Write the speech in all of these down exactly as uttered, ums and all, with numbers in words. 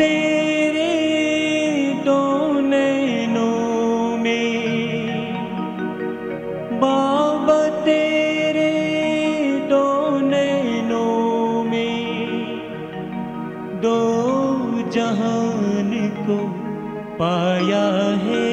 तेरे दो नैनों में, बाबा तेरे दो नैनों में, दो जहान को पाया है।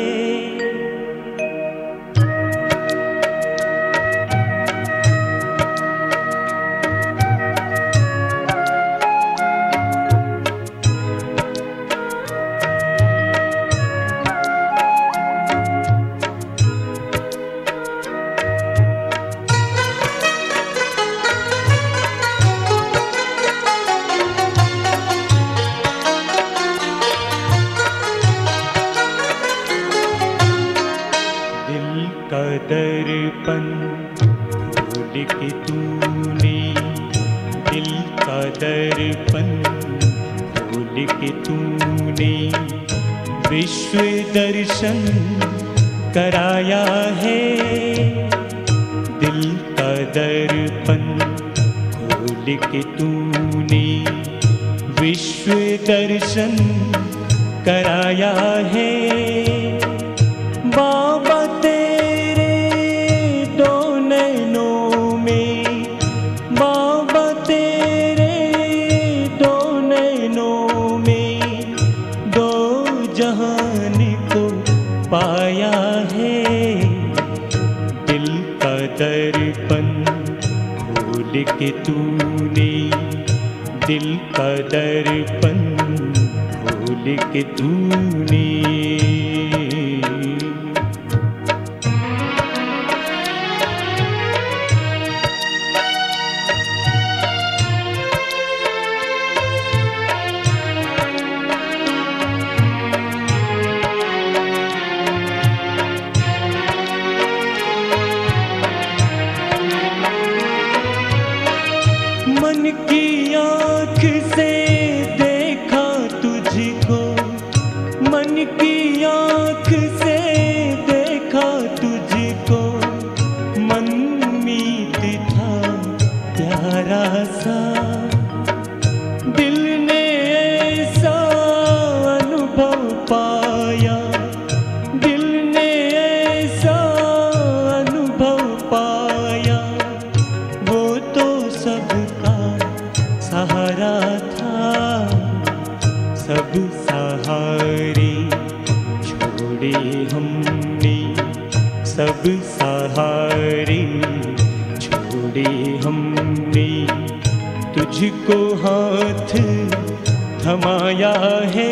का दर्पण खोल के तूने, दिल का दर्पण खोल के तूने विश्व दर्शन कराया है। दिल का दर्पण खोल के तूने विश्व दर्शन कराया है। बाबा तेरे दो नैनों में, बाबा तेरे दो नैनों में, दो जहान को पाया है। दिल का दर्पण खोल के तूने, दिल का दर्पण खोल के तूने। मन की आँख से देखा तुझको, मन की आँख से देखा तुझको, मन मीत था प्यारा सा। दिल ने ऐसा अनुभव पाया, दिल ने ऐसा अनुभव पाया, वो तो सबका सहारा था। सब सहारे छोड़े हमने, सब सहारे छोड़े हमने, तुझको हाथ थमाया है।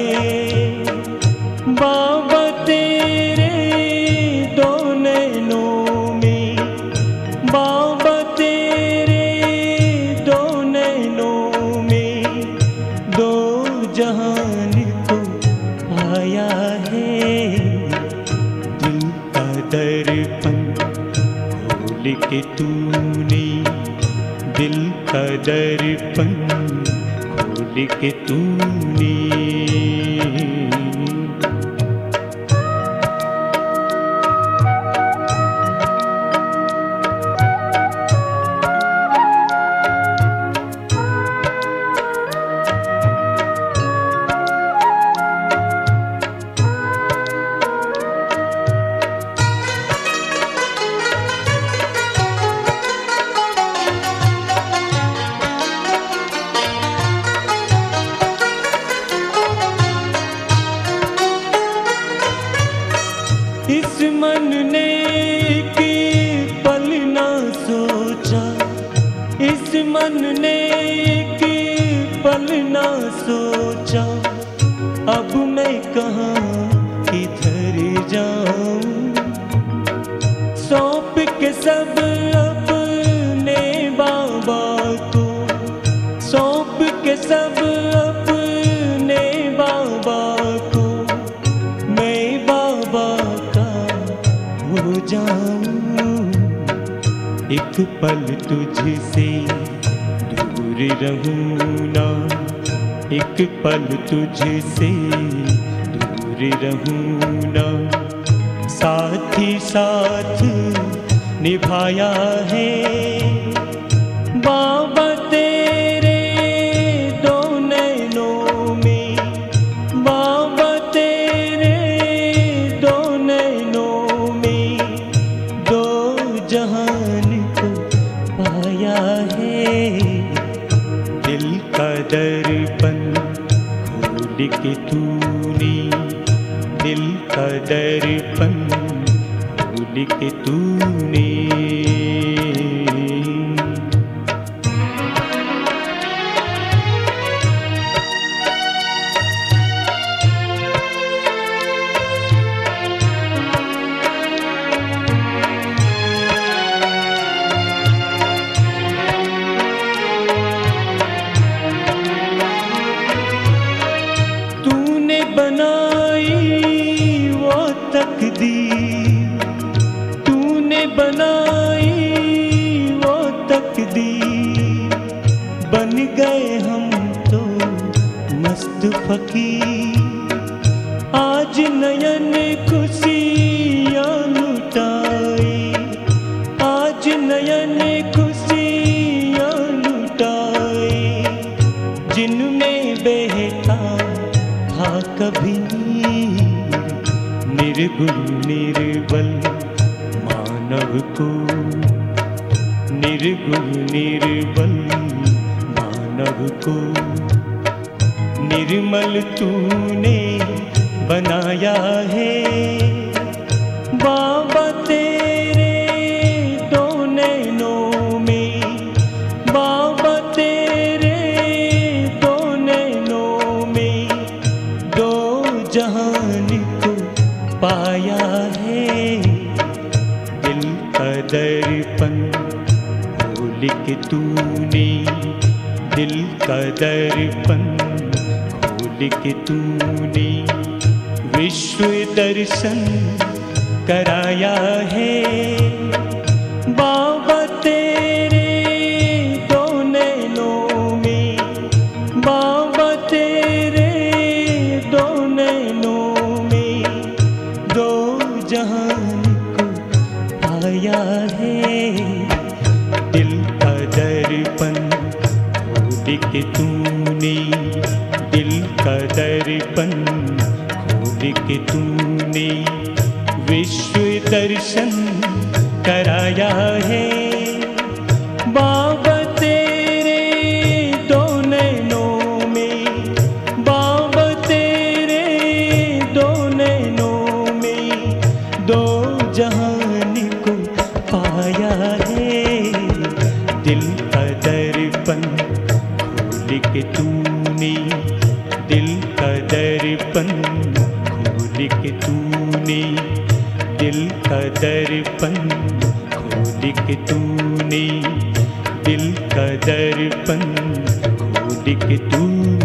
बाबा तेरे दो नैनों में, बाबा तेरे दो नैनों में, दो जहान को पाया है। दिल का दर्पण खोल के तूने, दिल का दर्पण खोल के तूने। इस मन ने एक पल ना सोचा, इस मन ने एक पल ना सोचा, अब मैं कहाँ किधर जाऊं। सौंप के सब अपने बाबा को, सौंप के सब अपने बाबा को, मैं बाबा हो जाऊं। एक पल तुझसे दूर रहूं ना, एक पल तुझसे दूर रहूं ना, साथ ही साथ निभाया है। बाबा तेरे दो नैनों में, दर्पण खोल के तूने, दिल का दर्पण खोल के तूने। बनाई वो तकदीर, तूने बनाई वो तकदीर, बन गए हम तो मस्त फकीर। आज नयन खुशियाँ लुटाए, आज नयन खुशियाँ लुटाए, जिनमें बहता था कभी निर्गुण निर्बल मानव को, निर्गुण निर्बल मानव को। निर्मल तूने बनाया है बाबा तेरे दो नैनों में, बाबा तेरे दो नैनों में, दो जहान को पाया है। दिल का दर्पण खोल के तूने, दिल का दर्पण खोल के तूने, विश्व दर्शन कराया है बाबा तेरे दो नैनों में, बाबा तेरे दो नैनों में, दो जहान को पाया है। दिल का दर्पण खोल के तूने, दिल का दर्पण खोल के तूने, विश्व दर्शन कराया है बाबा तेरे दो नैनों में, बाबा तेरे दो नैनों में, दो जहान को पाया है। दिल का दर्पण खोल के तूने, दिल का दर्पण खोल के तूने, दिल का दर्पण खोल के तूने, दिल का दर्पण खोल के तूने।